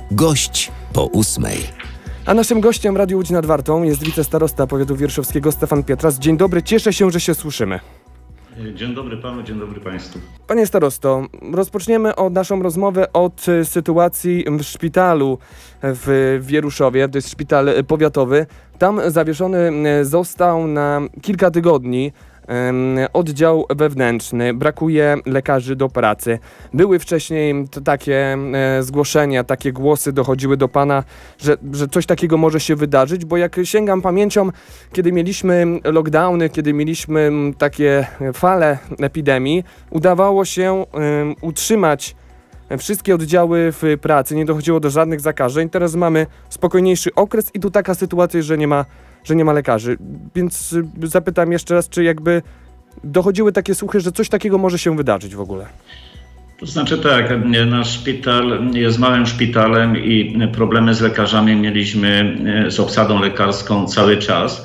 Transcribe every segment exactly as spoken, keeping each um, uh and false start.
Gość po ósmej. A naszym gościem Radiu Łódź nad Wartą jest wicestarosta powiatu wierszowskiego Stefan Pietras. Dzień dobry, cieszę się, że się słyszymy. Dzień dobry panu, dzień dobry państwu. Panie starosto, rozpoczniemy od naszą rozmowę od sytuacji w szpitalu w Wieruszowie, to jest szpital powiatowy. Tam zawieszony został na kilka tygodni oddział wewnętrzny, brakuje lekarzy do pracy. Były wcześniej takie zgłoszenia, takie głosy dochodziły do pana, że, że coś takiego może się wydarzyć, bo jak sięgam pamięcią, kiedy mieliśmy lockdowny, kiedy mieliśmy takie fale epidemii, udawało się um, utrzymać wszystkie oddziały w pracy, nie dochodziło do żadnych zakażeń. Teraz mamy spokojniejszy okres i tu taka sytuacja, że nie ma że nie ma lekarzy. Więc zapytam jeszcze raz, czy jakby dochodziły takie słuchy, że coś takiego może się wydarzyć w ogóle? To znaczy tak, nasz szpital jest małym szpitalem i problemy z lekarzami mieliśmy z obsadą lekarską cały czas.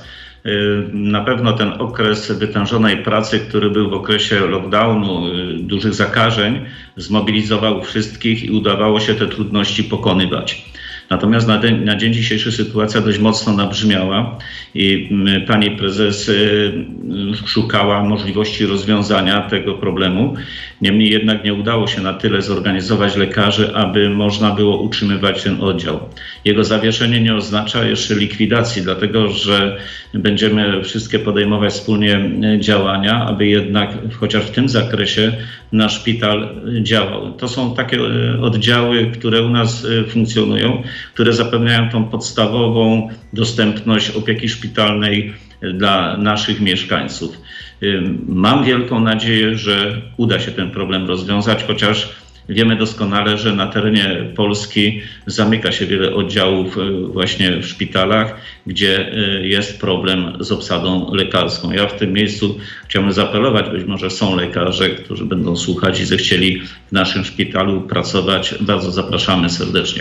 Na pewno ten okres wytężonej pracy, który był w okresie lockdownu, dużych zakażeń, zmobilizował wszystkich i udawało się te trudności pokonywać. Natomiast na, den, na dzień dzisiejszy sytuacja dość mocno nabrzmiała i pani prezes y, szukała możliwości rozwiązania tego problemu. Niemniej jednak nie udało się na tyle zorganizować lekarzy, aby można było utrzymywać ten oddział. Jego zawieszenie nie oznacza jeszcze likwidacji, dlatego że będziemy wszystkie podejmować wspólnie działania, aby jednak chociaż w tym zakresie nasz szpital działał. To są takie oddziały, które u nas funkcjonują, które zapewniają tą podstawową dostępność opieki szpitalnej dla naszych mieszkańców. Mam wielką nadzieję, że uda się ten problem rozwiązać, chociaż wiemy doskonale, że na terenie Polski zamyka się wiele oddziałów właśnie w szpitalach, gdzie jest problem z obsadą lekarską. Ja w tym miejscu chciałbym zaapelować, być może są lekarze, którzy będą słuchać i zechcieli w naszym szpitalu pracować. Bardzo zapraszamy serdecznie.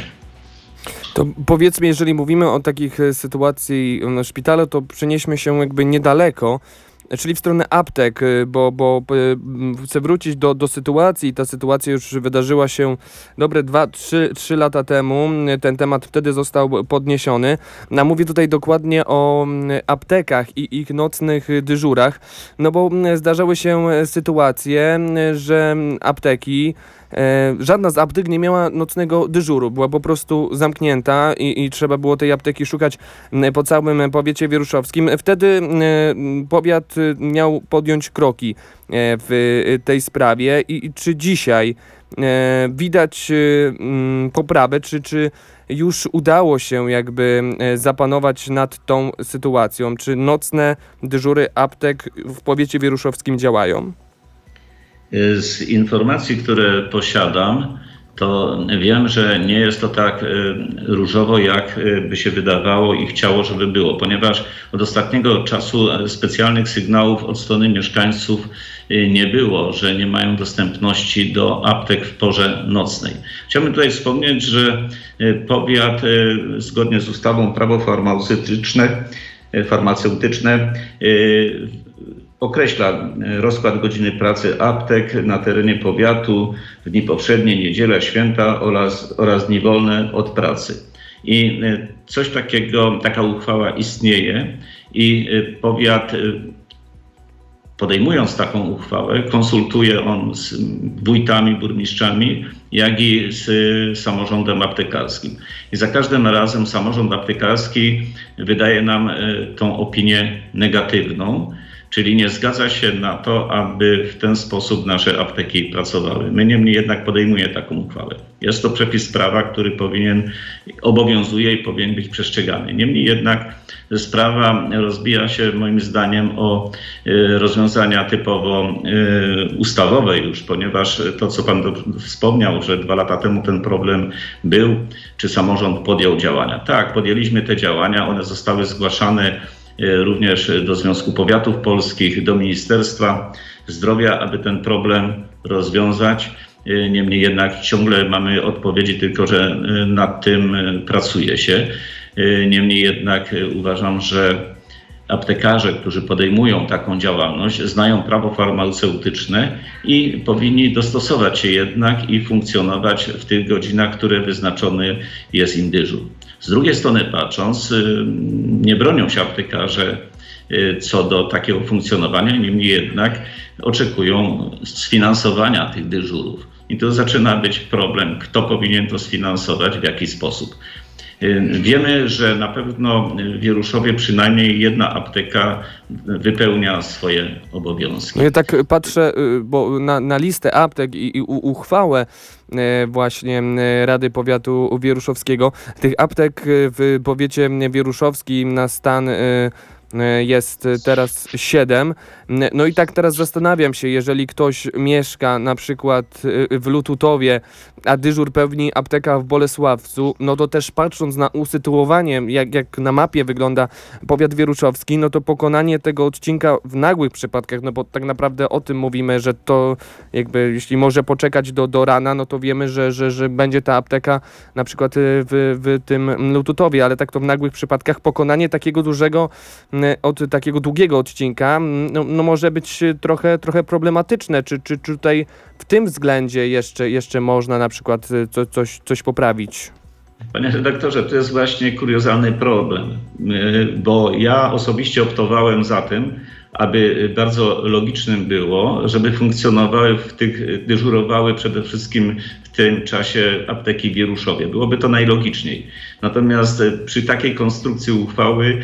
To powiedzmy, jeżeli mówimy o takich sytuacji w szpitalu, to przenieśmy się jakby niedaleko, czyli w stronę aptek, bo, bo chcę wrócić do, do sytuacji. Ta sytuacja już wydarzyła się dobre dwa, trzy, trzy lata temu. Ten temat wtedy został podniesiony. A mówię tutaj dokładnie o aptekach i ich nocnych dyżurach, no bo zdarzały się sytuacje, że apteki, żadna z aptek nie miała nocnego dyżuru, była po prostu zamknięta i, i trzeba było tej apteki szukać po całym powiecie wieruszowskim. Wtedy powiat miał podjąć kroki w tej sprawie i, i czy dzisiaj widać poprawę, czy, czy już udało się jakby zapanować nad tą sytuacją, czy nocne dyżury aptek w powiecie wieruszowskim działają? Z informacji, które posiadam, to wiem, że nie jest to tak różowo, jak by się wydawało i chciało, żeby było, ponieważ od ostatniego czasu specjalnych sygnałów od strony mieszkańców nie było, że nie mają dostępności do aptek w porze nocnej. Chciałbym tutaj wspomnieć, że powiat zgodnie z ustawą prawo farmaceutyczne, farmaceutyczne określa rozkład godziny pracy aptek na terenie powiatu w dni powszednie, niedzielę, święta oraz, oraz dni wolne od pracy. I coś takiego, taka uchwała istnieje i powiat, podejmując taką uchwałę, konsultuje on z wójtami, burmistrzami, jak i z samorządem aptekarskim. I za każdym razem samorząd aptekarski wydaje nam tą opinię negatywną, czyli nie zgadza się na to, aby w ten sposób nasze apteki pracowały. My niemniej jednak podejmuje taką uchwałę. Jest to przepis prawa, który powinien, obowiązuje i powinien być przestrzegany. Niemniej jednak sprawa rozbija się moim zdaniem o y, rozwiązania typowo y, ustawowe już, ponieważ to, co pan wspomniał, że dwa lata temu ten problem był, czy samorząd podjął działania. Tak, podjęliśmy te działania, one zostały zgłaszane również do Związku Powiatów Polskich, do Ministerstwa Zdrowia, aby ten problem rozwiązać. Niemniej jednak ciągle mamy odpowiedzi tylko, że nad tym pracuje się. Niemniej jednak uważam, że aptekarze, którzy podejmują taką działalność, znają prawo farmaceutyczne i powinni dostosować się jednak i funkcjonować w tych godzinach, które wyznaczony jest im dyżur. Z drugiej strony patrząc, nie bronią się aptekarze co do takiego funkcjonowania, niemniej jednak oczekują sfinansowania tych dyżurów. I tu zaczyna być problem, kto powinien to sfinansować, w jaki sposób. Wiemy, że na pewno w Wieruszowie przynajmniej jedna apteka wypełnia swoje obowiązki. Ja tak patrzę bo na, na listę aptek i, i uchwałę właśnie Rady Powiatu Wieruszowskiego. Tych aptek w powiecie wieruszowskim na stan jest teraz siedem. No i tak teraz zastanawiam się, jeżeli ktoś mieszka na przykład w Lututowie, a dyżur pełni apteka w Bolesławcu, no to też patrząc na usytuowanie, jak, jak na mapie wygląda powiat wieruszowski, no to pokonanie tego odcinka w nagłych przypadkach, no bo tak naprawdę o tym mówimy, że to jakby jeśli może poczekać do, do rana, no to wiemy, że, że, że będzie ta apteka na przykład w, w tym Lututowie, ale tak to w nagłych przypadkach pokonanie takiego dużego od takiego długiego odcinka no, no może być trochę, trochę problematyczne. Czy, czy, czy tutaj w tym względzie jeszcze, jeszcze można na przykład co, coś, coś poprawić? Panie redaktorze, to jest właśnie kuriozalny problem, bo ja osobiście optowałem za tym, aby bardzo logicznym było, żeby funkcjonowały w tych, dyżurowały przede wszystkim w tym czasie apteki w Wieruszowie. Byłoby to najlogiczniej. Natomiast przy takiej konstrukcji uchwały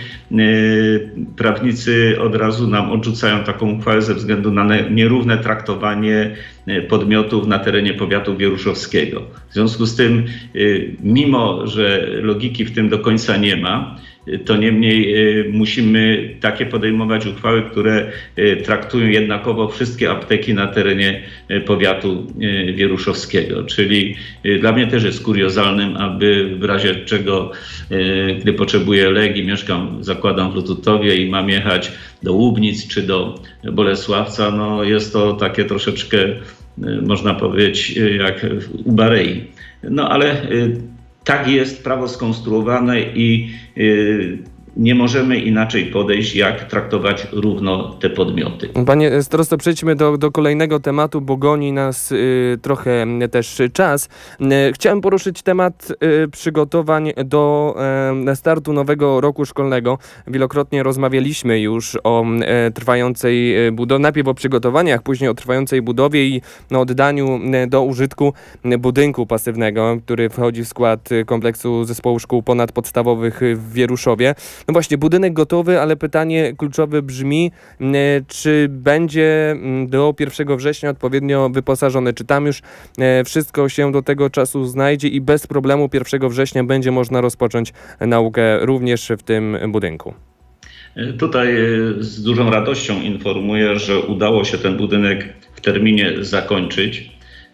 yy, prawnicy od razu nam odrzucają taką uchwałę ze względu na nierówne traktowanie podmiotów na terenie powiatu wieruszowskiego. W związku z tym, yy, mimo że logiki w tym do końca nie ma, to niemniej musimy takie podejmować uchwały, które traktują jednakowo wszystkie apteki na terenie powiatu wieruszowskiego. Czyli dla mnie też jest kuriozalnym, aby w razie czego, gdy potrzebuję leki, mieszkam, zakładam w Lututowie i mam jechać do Łubnic czy do Bolesławca, no jest to takie troszeczkę, można powiedzieć, jak u Barei. No ale tak jest prawo skonstruowane i y, nie możemy inaczej podejść, jak traktować równo te podmioty. Panie starosto, przejdźmy do, do kolejnego tematu, bo goni nas y, trochę też czas. Y, chciałem poruszyć temat y, przygotowań do y, startu nowego roku szkolnego. Wielokrotnie rozmawialiśmy już o y, trwającej budowie, najpierw o przygotowaniach, później o trwającej budowie i no, oddaniu y, do użytku budynku pasywnego, który wchodzi w skład kompleksu zespołu szkół ponadpodstawowych w Wieruszowie. No właśnie, budynek gotowy, ale pytanie kluczowe brzmi, czy będzie do pierwszego września odpowiednio wyposażony? Czy tam już wszystko się do tego czasu znajdzie i bez problemu pierwszego września będzie można rozpocząć naukę również w tym budynku? Tutaj z dużą radością informuję, że udało się ten budynek w terminie zakończyć,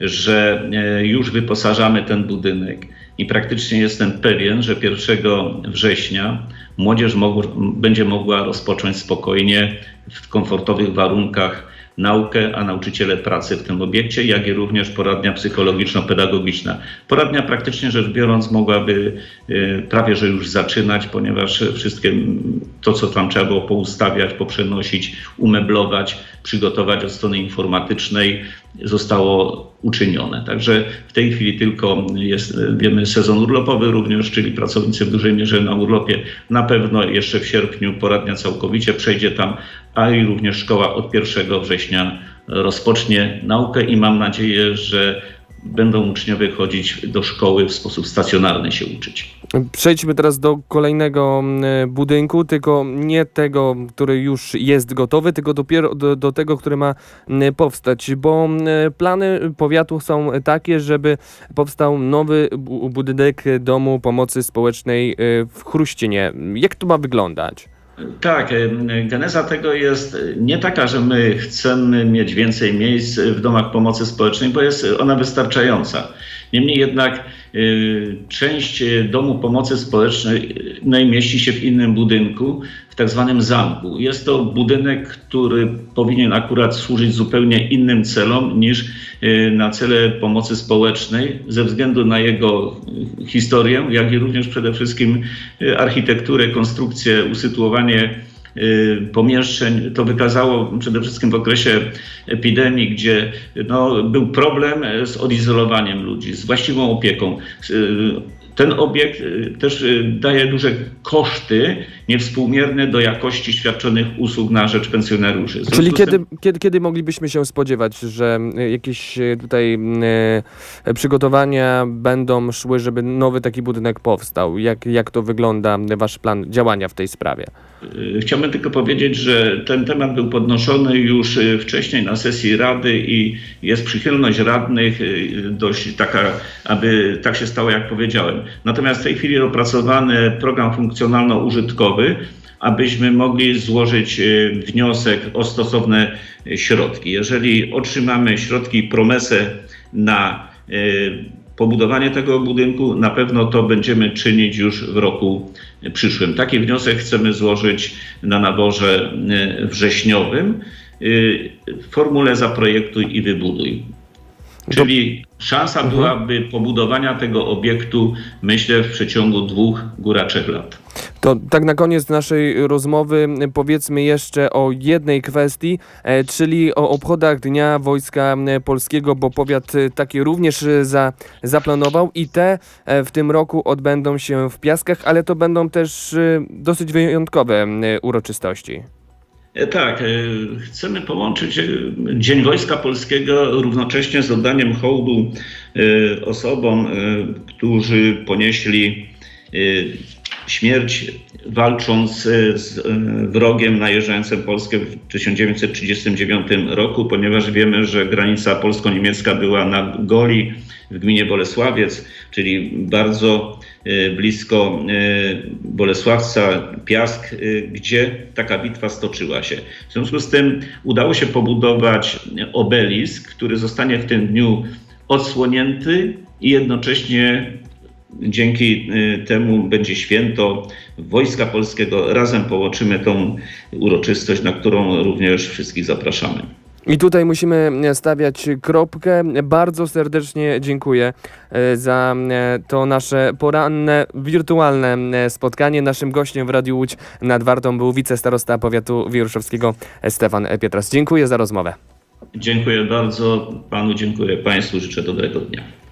że już wyposażamy ten budynek i praktycznie jestem pewien, że pierwszego września młodzież mogło, będzie mogła rozpocząć spokojnie w komfortowych warunkach naukę, a nauczyciele pracę w tym obiekcie, jak i również poradnia psychologiczno-pedagogiczna. Poradnia praktycznie rzecz biorąc mogłaby y, prawie że już zaczynać, ponieważ wszystkie to, co tam trzeba było poustawiać, poprzenosić, umeblować, przygotować od strony informatycznej, zostało uczynione. Także w tej chwili tylko jest, wiemy, sezon urlopowy również, czyli pracownicy w dużej mierze na urlopie. Na pewno jeszcze w sierpniu poradnia całkowicie przejdzie tam, a i również szkoła od pierwszego września rozpocznie naukę i mam nadzieję, że będą uczniowie chodzić do szkoły w sposób stacjonarny się uczyć. Przejdźmy teraz do kolejnego budynku, tylko nie tego, który już jest gotowy, tylko dopiero do, do tego, który ma powstać, bo plany powiatu są takie, żeby powstał nowy budynek Domu Pomocy Społecznej w Chruścinie. Jak to ma wyglądać? Tak, geneza tego jest nie taka, że my chcemy mieć więcej miejsc w domach pomocy społecznej, bo jest ona wystarczająca. Niemniej jednak y, część domu pomocy społecznej mieści się w innym budynku, w tak zwanym zamku. Jest to budynek, który powinien akurat służyć zupełnie innym celom niż y, na cele pomocy społecznej, ze względu na jego historię, jak i również przede wszystkim architekturę, konstrukcję, usytuowanie pomieszczeń. To wykazało przede wszystkim w okresie epidemii, gdzie no, był problem z odizolowaniem ludzi, z właściwą opieką. Ten obiekt też daje duże koszty niewspółmierne do jakości świadczonych usług na rzecz pensjonariuszy. Czyli kiedy, tym... kiedy, kiedy moglibyśmy się spodziewać, że jakieś tutaj e, przygotowania będą szły, żeby nowy taki budynek powstał? Jak, jak to wygląda, wasz plan działania w tej sprawie? Chciałbym tylko powiedzieć, że ten temat był podnoszony już wcześniej na sesji Rady i jest przychylność radnych dość taka, aby tak się stało, jak powiedziałem. Natomiast w tej chwili opracowany program funkcjonalno-użytkowy, abyśmy mogli złożyć wniosek o stosowne środki. Jeżeli otrzymamy środki promesę na pobudowanie tego budynku, na pewno to będziemy czynić już w roku przyszłym. Taki wniosek chcemy złożyć na naborze wrześniowym w formule zaprojektuj i wybuduj. Czyli szansa byłaby pobudowania tego obiektu, myślę, w przeciągu dwóch, góra trzech lat. To tak na koniec naszej rozmowy powiedzmy jeszcze o jednej kwestii, e, czyli o obchodach Dnia Wojska Polskiego, bo powiat taki również za, zaplanował i te e, w tym roku odbędą się w Piaskach, ale to będą też e, dosyć wyjątkowe e, uroczystości. Tak, chcemy połączyć Dzień Wojska Polskiego równocześnie z oddaniem hołdu osobom, którzy ponieśli śmierć walcząc z wrogiem najeżdżającym Polskę w tysiąc dziewięćset trzydziestym dziewiątym roku, ponieważ wiemy, że granica polsko-niemiecka była na Goli w gminie Bolesławiec, czyli bardzo blisko Bolesławca, Piask, gdzie taka bitwa stoczyła się. W związku z tym udało się pobudować obelisk, który zostanie w tym dniu odsłonięty i jednocześnie dzięki temu będzie święto Wojska Polskiego. Razem połączymy tą uroczystość, na którą również wszystkich zapraszamy. I tutaj musimy stawiać kropkę. Bardzo serdecznie dziękuję za to nasze poranne, wirtualne spotkanie. Naszym gościem w Radiu Łódź nad Wartą był wicestarosta powiatu wieruszowskiego Stefan Pietras. Dziękuję za rozmowę. Dziękuję bardzo panu, dziękuję państwu, życzę dobrego dnia.